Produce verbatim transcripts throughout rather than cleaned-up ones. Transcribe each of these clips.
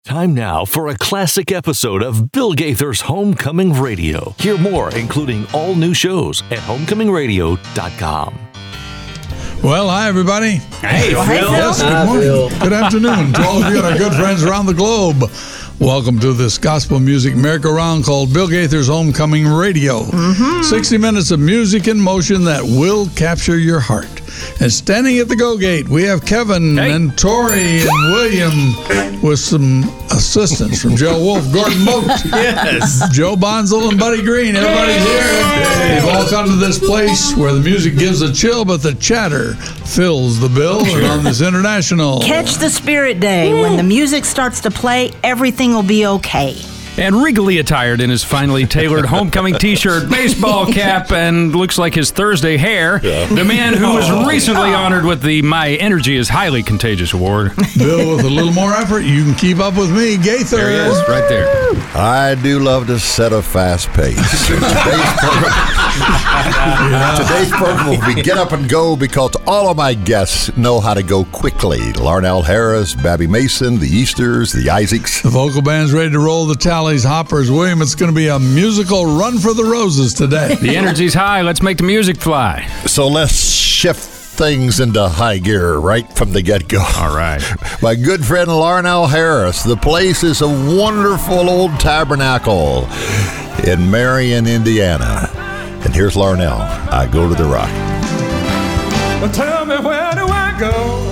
Time now for a classic episode of Bill Gaither's Homecoming Radio. Hear more, including all new shows at homecoming radio dot com. Well, hi, everybody. Hey, Phil. Yes, good Hi, morning. Phil. Good afternoon to all of you and our good friends around the globe. Welcome to this gospel music merry-go-round called Bill Gaither's Homecoming Radio. Mm-hmm. sixty minutes of music in motion that will capture your heart. And standing at the Go Gate, we have Kevin Hey. and Tori and William with some assistance from Joe Wolf, Gordon Moat, Yes. Joe Bonzel, and Buddy Green. Everybody's here. They've all come to this place where the music gives a chill, but the chatter fills the bill. And on this international... Catch the Spirit Day. When the music starts to play, everything will be okay. And regally attired in his finely tailored homecoming t-shirt, baseball cap, and looks like his Thursday hair, the man who was recently honored with the My Energy is Highly Contagious Award. Bill, with a little more effort, you can keep up with me, Gaither. There he is, right there. I do love to set a fast pace. Today's program, today's program will be Get Up and Go because all of my guests know how to go quickly. Larnell Harris, Babby Mason, the Easters, the Isaacs. The vocal band's ready to roll the tallies, hoppers. William, it's going to be a musical run for the roses today. The energy's high. Let's make the music fly. So let's shift things into high gear right from the get-go. All right. My good friend Larnell Harris. The place is a wonderful old tabernacle in Marion, Indiana. And here's Larnell. I Go to the Rock. Well, tell me, where do I go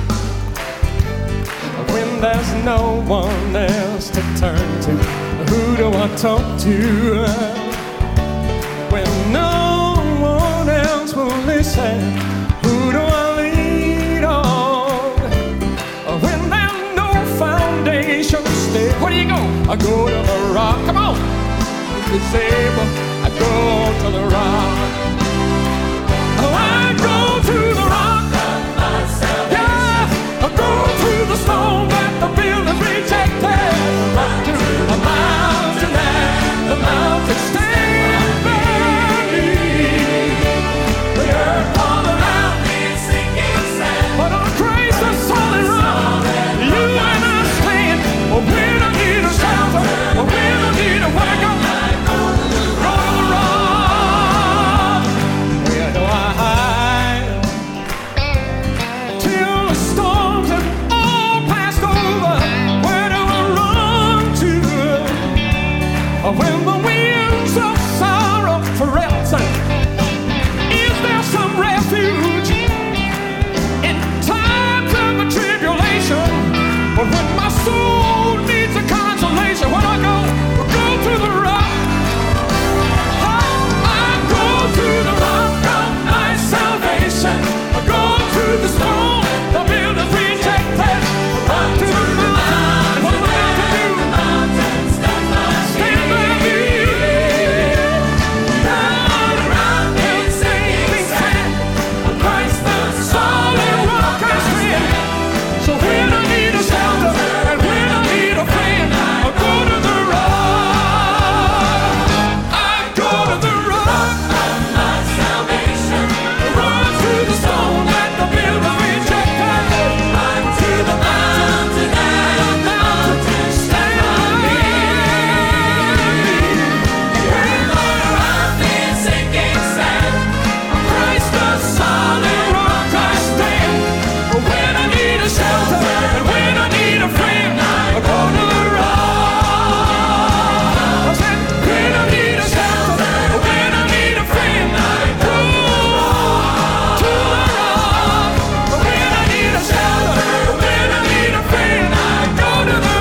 when there's no one else to turn to? Who do I talk to when no one else will listen? Who do I lean on when there's no foundation to stay? Where do you go? I go to the rock. Come on, it's able. I go to the rock. Oh, I go to the rock. Yeah, I go to the stone that the builders rejected. To the mountain that the mountain stand beneath. The earth all around me is sinking sand. But on Christ the solid rock, you and I stand. Oh, when I need a shelter, oh, when I need a wake up, go to the rock. Where do I hide till the storms have all passed over? Where do I run to when the winds of sorrow threats? Is there some refuge in times of tribulation? But when my soul needs a consolation, when I go, go to the rock. Oh, I go to the rock of my salvation. I go to the stone the builders rejected. Run to the mountain. What am I to do? Stand by me. Down around me, sinking sand. Christ the solid rock I stand. So when I need a shelter and when I need a friend, I go to the rock. I go to the rock of my salvation. Run to the stone that the builders rejected. Run to the mountain and the mountain stand by me. When all around me is sinking sand, Christ the solid rock I stand. When I need a shelter and when I need a friend, I go to the rock. I said, when I need a shelter and when I need a friend, I go to the rock. When I need a shelter and when I need a friend, I go to the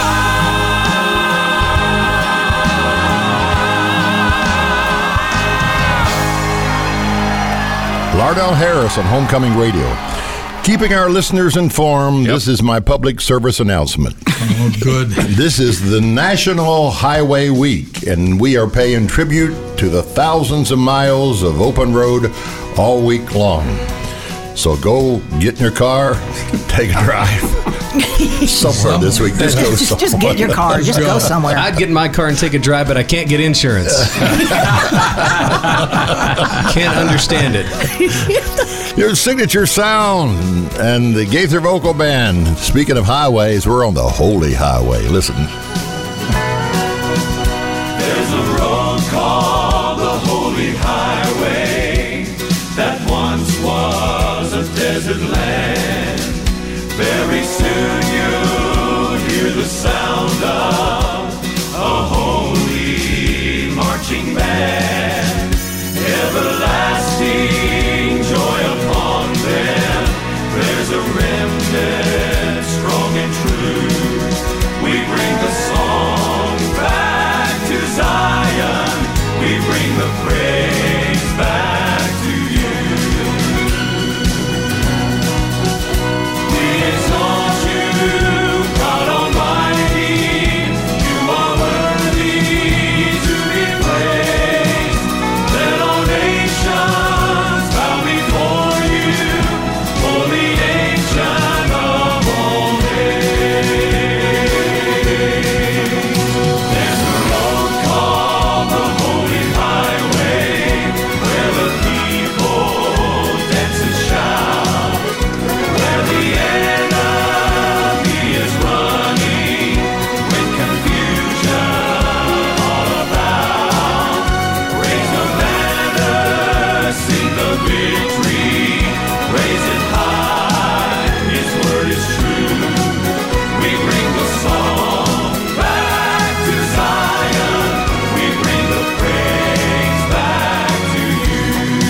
Larnell Harris on Homecoming Radio. Keeping our listeners informed, this is my public service announcement. Oh, good. This is the National Highway Week, and we are paying tribute to the thousands of miles of open road all week long. So go get in your car, take a drive somewhere this week. Just go somewhere. Just get your car. Just go somewhere. I'd get in my car and take a drive, but I can't get insurance. Can't understand it. Your signature sound and the Gaither Vocal Band. Speaking of highways, we're on the Holy Highway. Listen. There's a road called the Holy Highway that once was a desert land. Very soon you'll hear the sound of a holy marching band. Everlasting joy upon them. There's a remnant strong and true. We bring the song back to Zion. We bring the praise back to you. We exalt you, God Almighty. You are worthy to be praised. Let all nations bow before you, holy ancient of all days. There's a road called the Holy Highway, where the people dance and shout, where the enemy is running with confusion all about. Raise the banner, sing the victory, raise it high, His word is true. We bring the song back to Zion, we bring the praise back to you.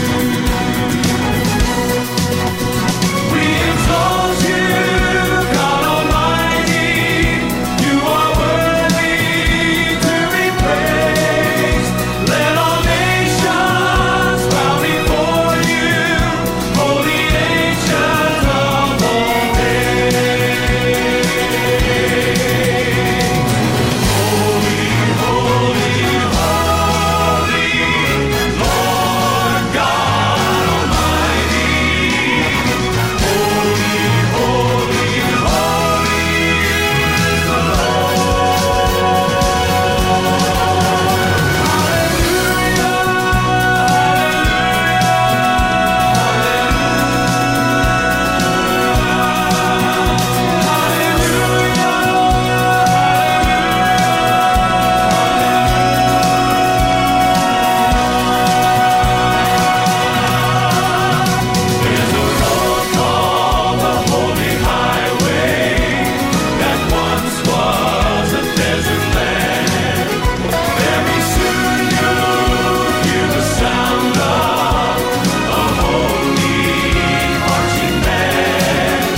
We exalt you, God Almighty. You are worthy to be praised. Let all nations bow before you, holy ancient of all days. Holy, holy, holy, Lord God Almighty. Holy, holy, holy is the There's a road called the Holy Highway that once was a desert land. Very soon you'll hear the sound of a holy marching band.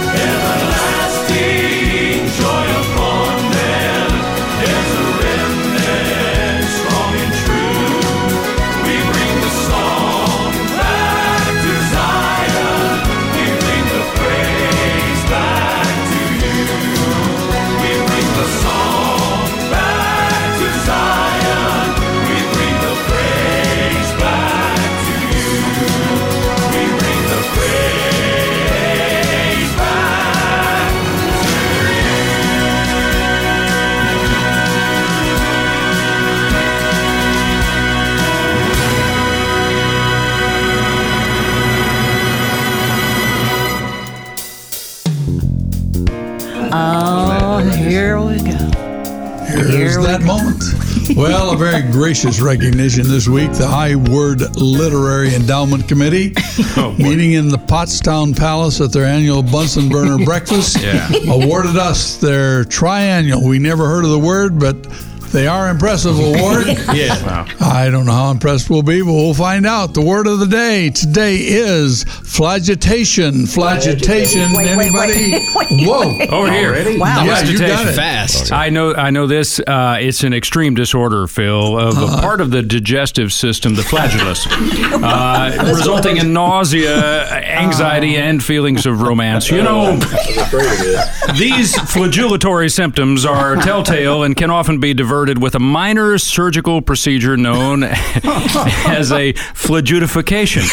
Everlasting joy upon them. There's a remnant strong and true. We bring the song back to Zion. We bring the praise back to you. We bring the song back to Zion. We bring the praise back to you. We bring the praise back to Oh, here we go. Here's Here we that go. moment. Well, a very gracious recognition this week. The High Word Literary Endowment Committee, meeting in the Pottstown Palace at their annual Bunsen burner breakfast, Yeah. awarded us their triennial. We never heard of the word, but they are impressive award. Yeah. Wow. I don't know how impressed we'll be, but we'll find out. The word of the day today is flagitation. Flagitation. Wait, wait, Anybody? wait, wait, Whoa. wait. Over here. Wow. Yeah, you got it. Fast. I know, I know this. Uh, it's an extreme disorder, Phil, of a part of the digestive system, the flagellus, uh, resulting in nausea, anxiety, and feelings of romance. You know, these flagellatory symptoms are telltale and can often be diverse converted with a minor surgical procedure known as a flagutification.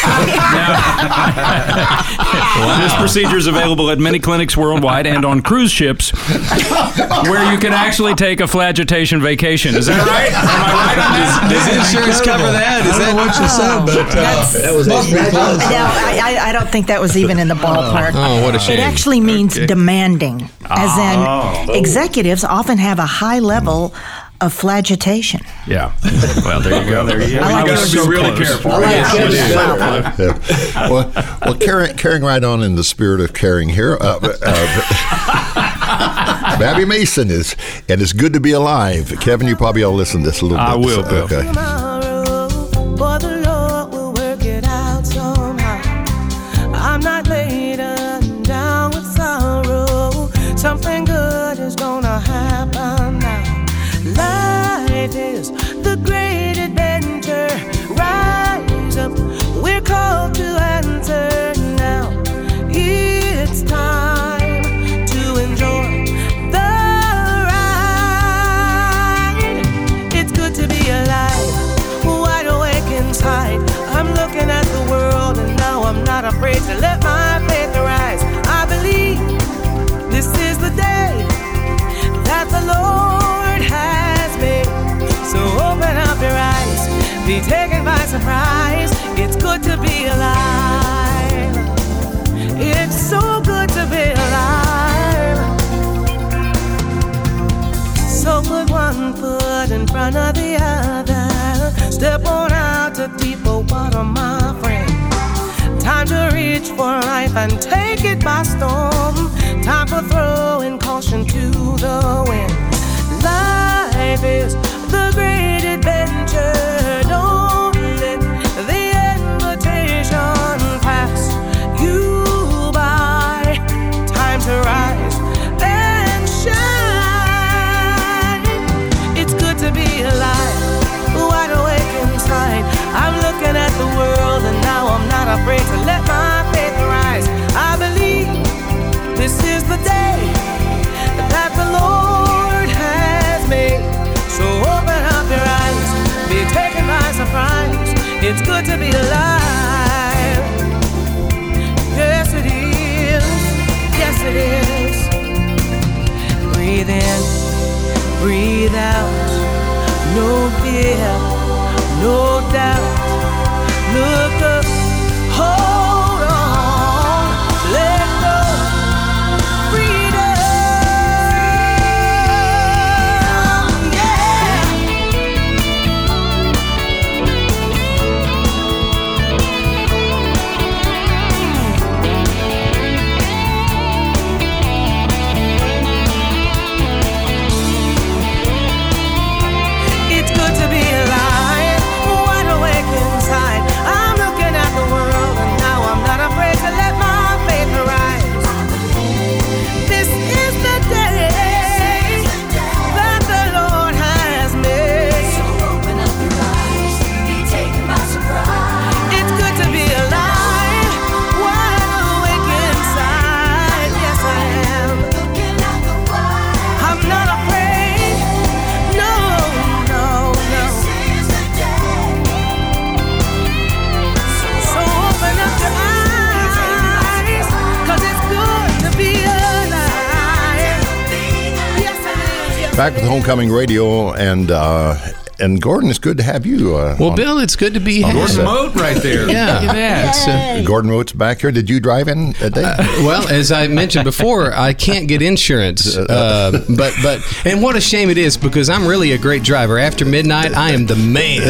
Now, this procedure is available at many clinics worldwide and on cruise ships, where you can actually take a flagitation vacation. Is that right? Am I right on that? Does insurance cover that? Is I don't that know what you said, but uh, that was must be close. No, I, I- I don't think that was even in the ballpark. Oh, what a shame. It actually means Okay. demanding, as in executives often have a high level of flagitation. Yeah. Well, there you go. There you go. I like You it. gotta be really careful. Yeah. Well, well carrying, carrying right on in the spirit of caring here, uh, uh, Babby Mason is, and it's good to be alive. Kevin, you probably all listen to this a little I bit. will, Bill. Okay. Tomorrow, boy, the Lord will work it out somehow. I'm not laden down with sorrow. Something good is gonna happen now. Life is the great adventure. Rise up, we're called to answer now. It's time to enjoy the ride. It's good to be alive, wide awake inside. I'm looking at the world and now I'm not afraid to let my faith arise. I believe this is the day that the Lord has made. So open up your eyes, be taken by surprise. It's good to be alive. It's so good to be alive. So put one foot in front of the other. Step on out to deeper water, my friend. Time to reach for life and take it by storm. Time for throwing caution to the wind. Life is the great adventure. Don't let the invitation pass you by. Time to rise and shine. It's good to be alive, wide awake inside. I'm looking at the world and now I'm not afraid to let my faith rise. I believe this is the day that the Lord has made. So open up your eyes, be taken by surprise. It's good to be alive. Yes, it is. Yes, it is. Breathe in, breathe out. No fear, no doubt. Look up, hold on, let go. Freedom, yeah. It's good to be alive, wide awake inside. I'm looking at the world and now I'm not afraid to let my faith arise. This is the day that the Lord has made. So open up your eyes, be taken by surprise. It's good to be alive, wide awake inside. Yes, I am. Looking at the world, I'm not afraid. No, no, no. This is the day. So open up your eyes, 'cause it's good to be alive. Yes, it is. Back with Homecoming Radio, and uh, and Gordon, it's good to have you. Uh, Well, on- Bill, it's good to be here. Gordon Moat right there. Yeah. Look at that. It's, uh, Gordon Root's back here. Did you drive in today? well, as I mentioned before, I can't get insurance. Uh, but but and what a shame it is, because I'm really a great driver. After midnight, I am the man.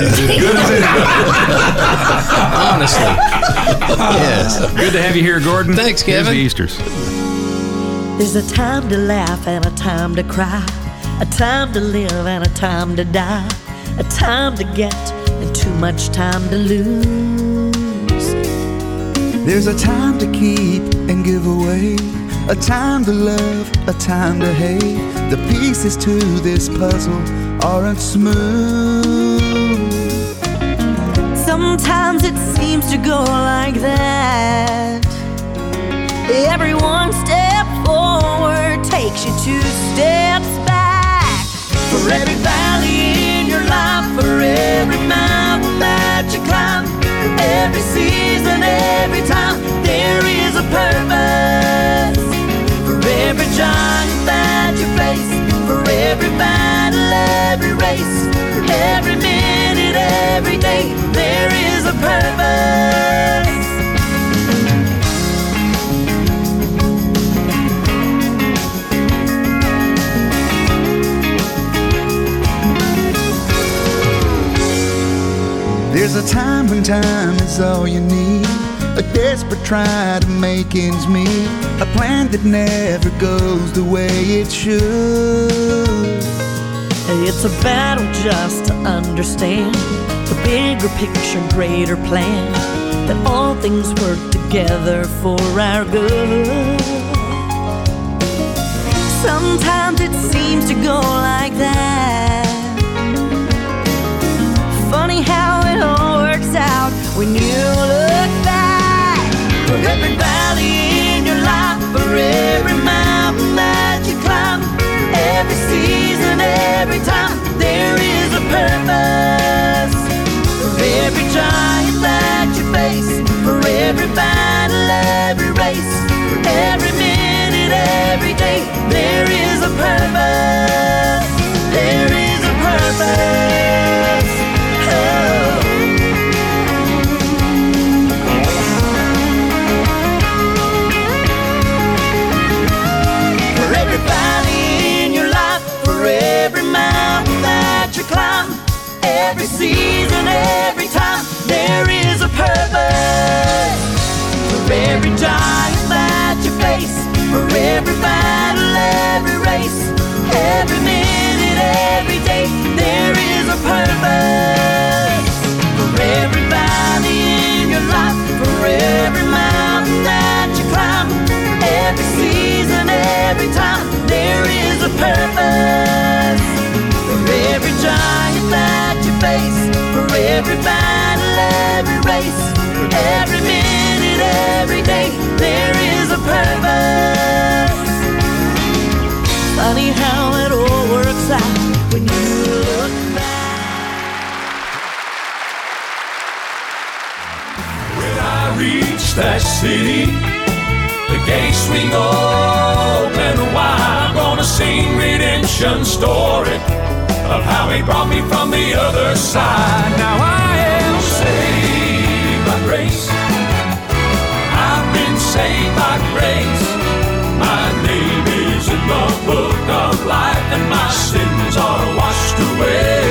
Honestly. Yes. Good to have you here, Gordon. Thanks, Here's Kevin. the Easters. There's a time to laugh and a time to cry, a time to live and a time to die, a time to get and too much time to lose. There's a time to keep and give away, a time to love, a time to hate. The pieces to this puzzle aren't smooth. Sometimes it seems to go like that. Every one step forward takes you two steps back. For every valley every season, every time, there is a purpose. For every giant that you face, for every battle, every race, every minute, every day, there is a purpose. There's a time when time is all you need, a desperate try to make ends meet, a plan that never goes the way it should. It's a battle just to understand the bigger picture, greater plan, that all things work together for our good. Sometimes it seems to go like that. Funny how it all works out when you look back. For every valley in your life, for every mountain that you climb, every season, every time, there is a purpose. For every giant that you face, for every battle, every race, every minute, every day, there is a purpose. There is a purpose. Oh. For every valley in your life, for every mountain that you climb, every season, every time, there is a purpose. For every giant that you face, for every battle, every race, every minute, every day, there is a purpose. For every valley in your life, for every mountain that you climb, every season, every time, there is a purpose. For every giant that you face, for every battle, every race, every minute, every day, there is a purpose. Funny how it all works out when you look back. When I reach that city, the gates swing open wide. I'm gonna sing redemption story of how he brought me from the other side. Now I am saved by grace. I've been saved by grace. My name is in the book of life, and my sins are washed away.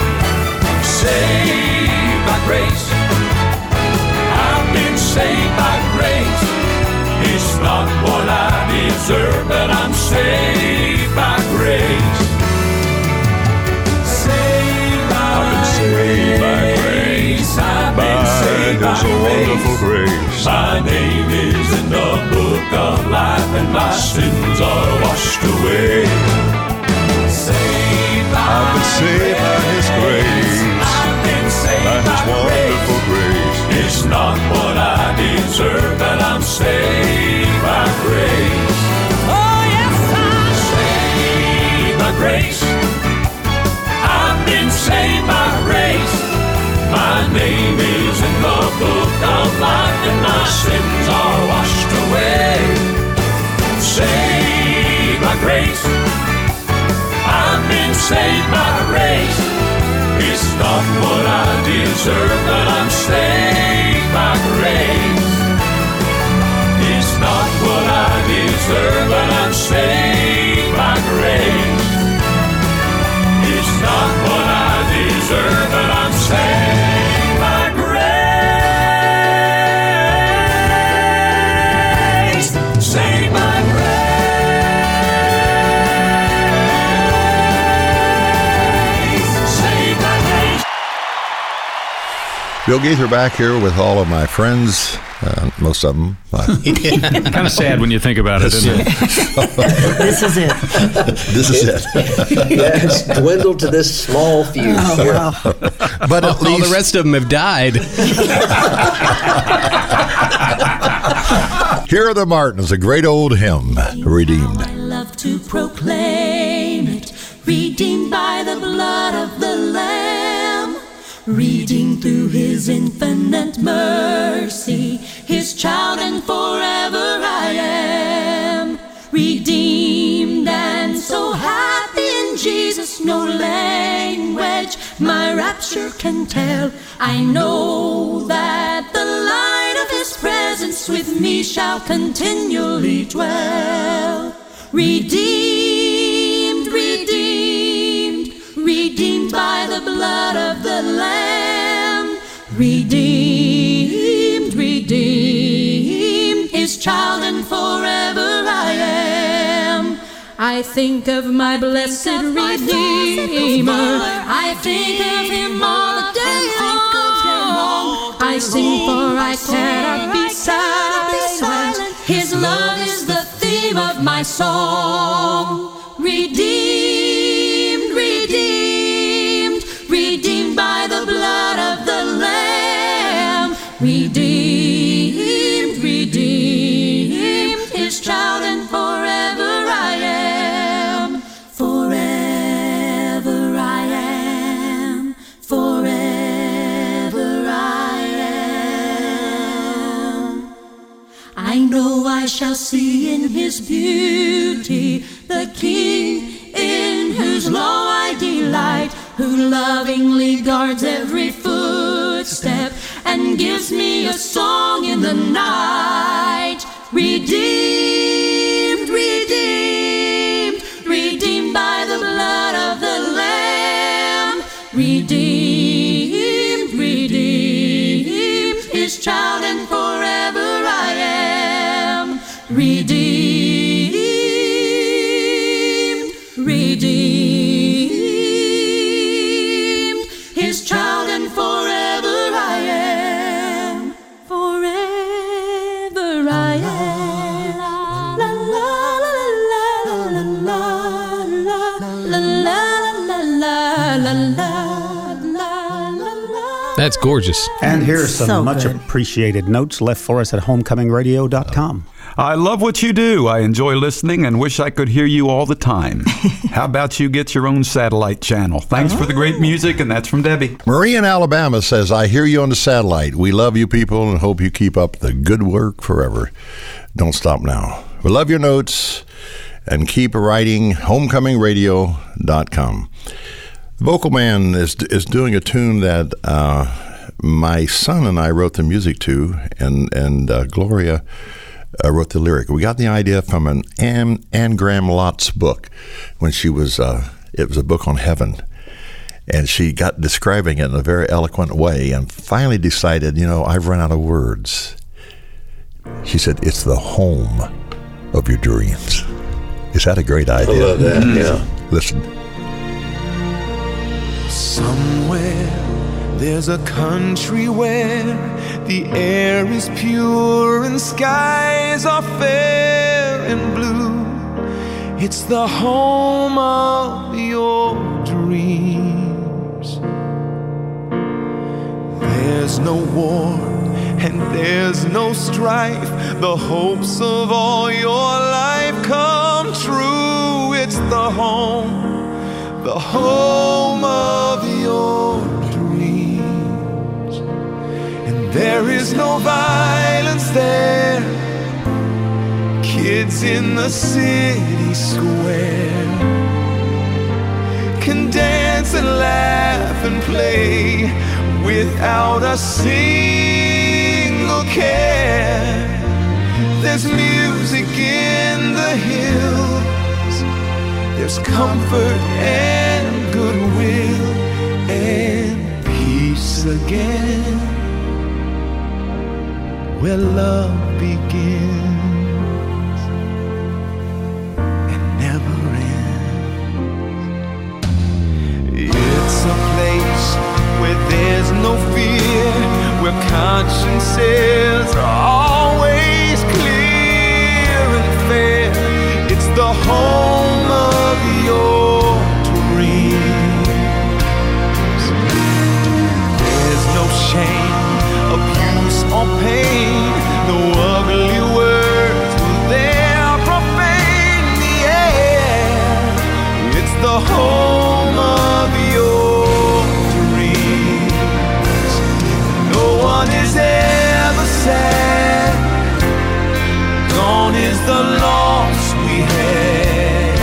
Saved by grace. I've been saved by grace. It's not what I deserve, but I'm saved by grace. Saved by saved by grace. I've been saved by wonderful grace. My name is in the book of life, and my sins are washed away. Saved by I've been saved by His grace. I've been saved by His wonderful grace. It's not what I deserve, but I'm saved by grace. Oh yes, I'm saved by grace. I've been saved by grace. My name is in the book of life, and my sins are washed away. Saved by grace. I've been saved by grace. It's not what I deserve, but I'm saved by grace. It's not what I deserve, but I'm saved by grace. It's not what I deserve, but I'm saved by grace. Saved by grace. Saved by grace. Bill Gaither back here with all of my friends, uh, most of them. Kind of sad when you think about it, isn't it? This is it. This is it. Yeah, it's dwindled to this small few. Oh, wow. But at All least the rest of them have died. Here are the Martins, a great old hymn, Redeemed. I love to proclaim it, redeemed by the blood of the Lamb, redeemed through his infinite mercy, his child and forever I am. Redeemed and so happy in Jesus, no language my rapture can tell. I know that the light of his presence with me shall continually dwell. Redeemed, redeemed, redeemed by the blood of the Lamb. Redeemed, redeemed, his child and forever I am. I think of my blessed Redeemer, I think of him all the day long. I sing for I cannot be silent, his love is the theme of my song. Redeemed, redeemed, redeemed by the blood of the Lamb. Redeemed, redeemed, his child and forever I am. Forever I am. Forever I am. I know I shall see in his beauty the King in whose law I delight, who lovingly guards every footstep and gives me a song in the night. Redeemed, redeemed, redeemed by the blood of the Lamb. Redeemed, redeemed, his child and forever I am. Redeemed, redeemed, his child and forever I am. Forever I am. La la la la la la la la la la la. That's gorgeous. And here are some So much good. appreciated notes left for us at homecoming radio dot com. I love what you do. I enjoy listening and wish I could hear you all the time. How about you get your own satellite channel? Thanks for the great music, and that's from Debbie. Marie in Alabama says, I hear you on the satellite. We love you people and hope you keep up the good work forever. Don't stop now. We love your notes and keep writing. homecoming radio dot com. The Vocal Man is is doing a tune that uh, my son and I wrote the music to, and, and uh, Gloria uh, wrote the lyric. We got the idea from an Anne, Anne Graham Lott's book when she was, uh, it was a book on heaven. And she got describing it in a very eloquent way and finally decided, you know, I've run out of words. She said, it's the home of your dreams. Is that a great idea? I love that, Mm. yeah. Listen. Somewhere there's a country where the air is pure and skies are fair and blue. It's the home of your dreams. There's no war and there's no strife. The hopes of all your life come true. It's the home, the home of your dreams. And there is no violence there. Kids in the city square can dance and laugh and play without a single care. There's music in the hills. There's comfort and goodwill and peace again, where love begins and never ends. It's a place where there's no fear, where consciences are always clear and fair. It's the home of your dreams. There's no shame, abuse or pain, no ugly words will there profane the air. It's the home of your dreams. is ever sad. Gone is the loss we had.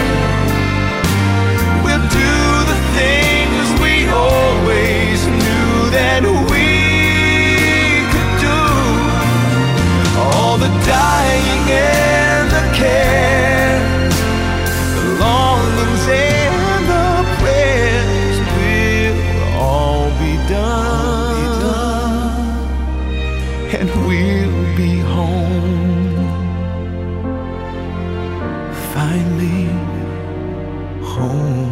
We'll do the things we always knew that we could do. All the dying and the cares, the longings and the prayers will all be done, and we'll be home, finally home.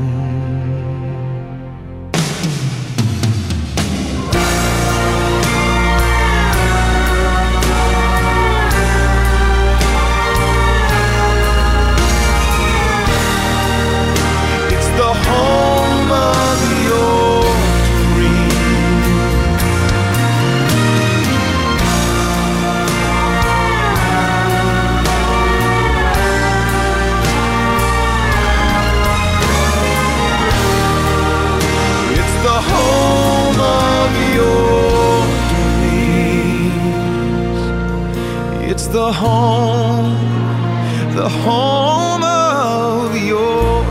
The home of your dreams. It's the home of your dreams. It's the home, the home of your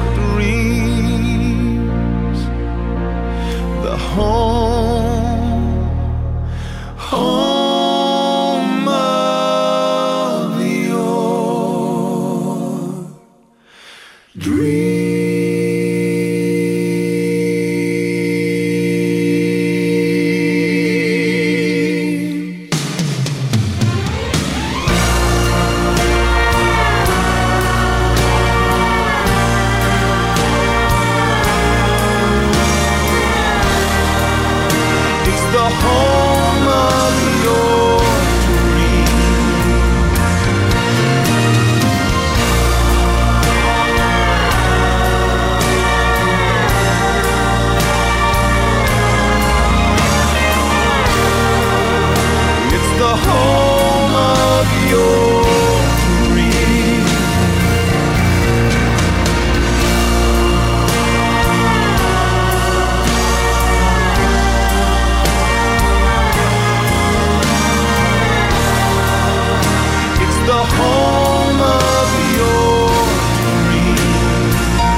home, home of your dreams. Home of your dreams. It's the home of your dreams. The home of your dreams.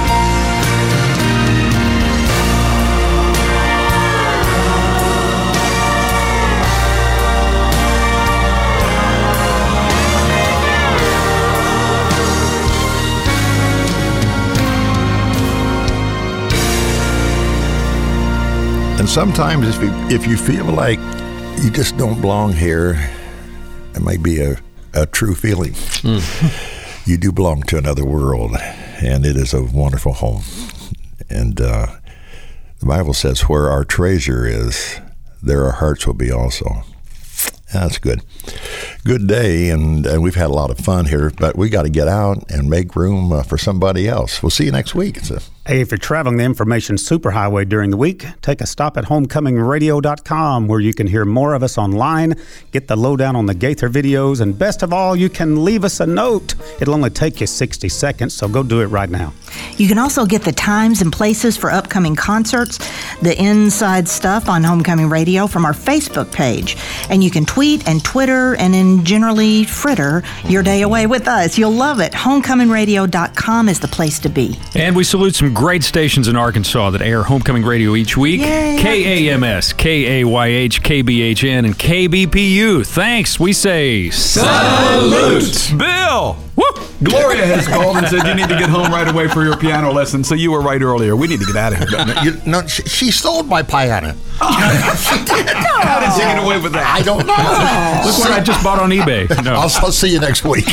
And sometimes if you, if you feel like you just don't belong here, it might be a a true feeling. Mm. You do belong to another world, and it is a wonderful home. And uh, the Bible says, where our treasure is, there our hearts will be also. That's good. Good day, and, and we've had a lot of fun here, but we got to get out and make room uh, for somebody else. We'll see you next week. It's a Hey, if you're traveling the information superhighway during the week, take a stop at homecoming radio dot com where you can hear more of us online, get the lowdown on the Gaither videos, and best of all, you can leave us a note. It'll only take you sixty seconds, so go do it right now. You can also get the times and places for upcoming concerts, the inside stuff on Homecoming Radio from our Facebook page. And you can tweet and Twitter and then generally fritter your day away with us. You'll love it. homecoming radio dot com is the place to be. And we salute some great stations in Arkansas that air Homecoming Radio each week. Yay. K A M S, K A Y H, K B H N, and K B P U. Thanks. We say salute. Bill! Woo! Gloria has called and said you need to get home right away for your piano lesson, so you were right earlier. We need to get out of here. No, you, no she, she stole my piano. She did. How did she get away with that? I don't know. Look what I just bought on eBay. No. I'll, I'll see you next week.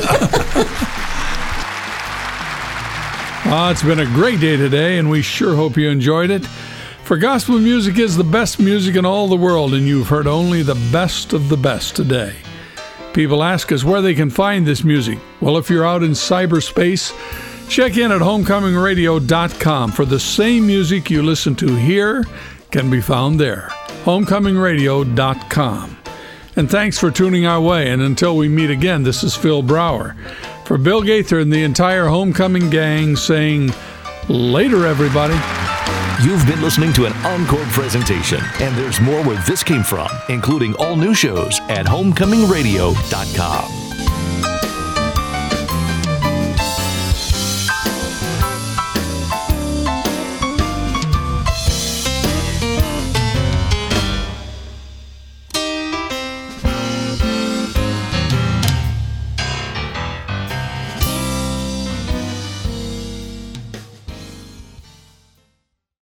Ah, it's been a great day today, and we sure hope you enjoyed it. For gospel music is the best music in all the world, and you've heard only the best of the best today. People ask us where they can find this music. Well, if you're out in cyberspace, check in at homecoming radio dot com for the same music you listen to here can be found there. homecoming radio dot com. And thanks for tuning our way, and until we meet again, this is Phil Brower. For Bill Gaither and the entire Homecoming gang saying, later, everybody. You've been listening to an Encore presentation, and there's more where this came from, including all new shows at homecoming radio dot com.